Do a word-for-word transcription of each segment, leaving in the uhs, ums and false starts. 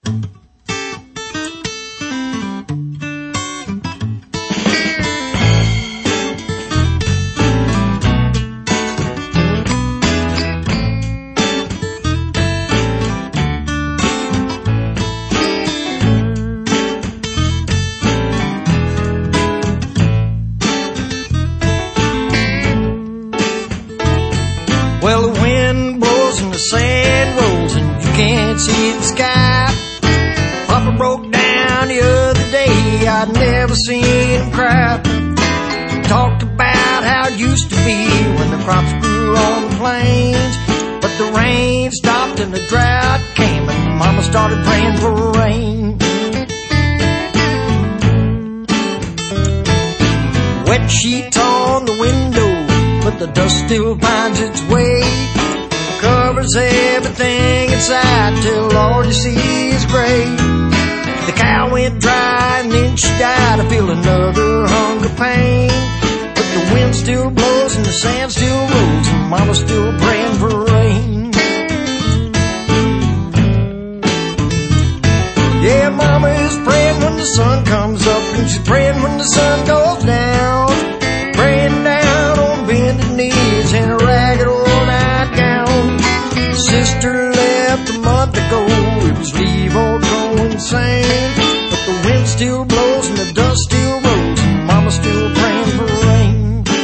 Well, the wind blows and the sand rolls and you can't see the sky. Papa broke down the other day, I'd never seen him cry. Talked about how it used to be when the crops grew on the plains. But the rain stopped and the drought came and Mama started praying for rain. Wet sheets on the window, but the dust still finds its way. Covers everything inside till all you see is gray. The cow went dry and then she died. I feel another hunger pain. But the wind still blows and the sand still rolls and Mama's still praying for rain. Yeah, Mama is praying when the sun comes up and she's praying when the sun goes down. Praying down on bended knees in a ragged old nightgown. Sister left a month ago, it was leave or go insane. But the wind still blows and the dust still rolls and Mama's still praying for rain.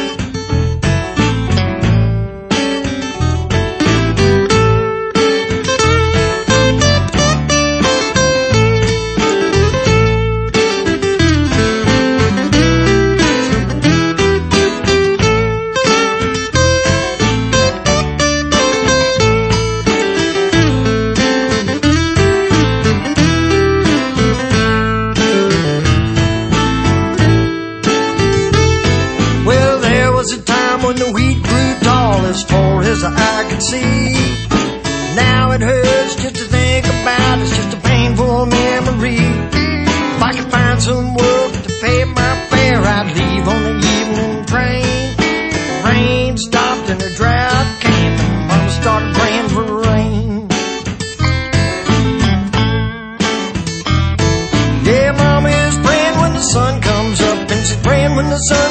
When the wheat grew tall as far as the eye could see. Now it hurts just to think about, it's just a painful memory. If I could find some work to pay my fare, I'd leave on the evening train. The rain stopped and the drought came and Mama started praying for rain. Yeah, Mama is praying when the sun comes up and she's praying when the sun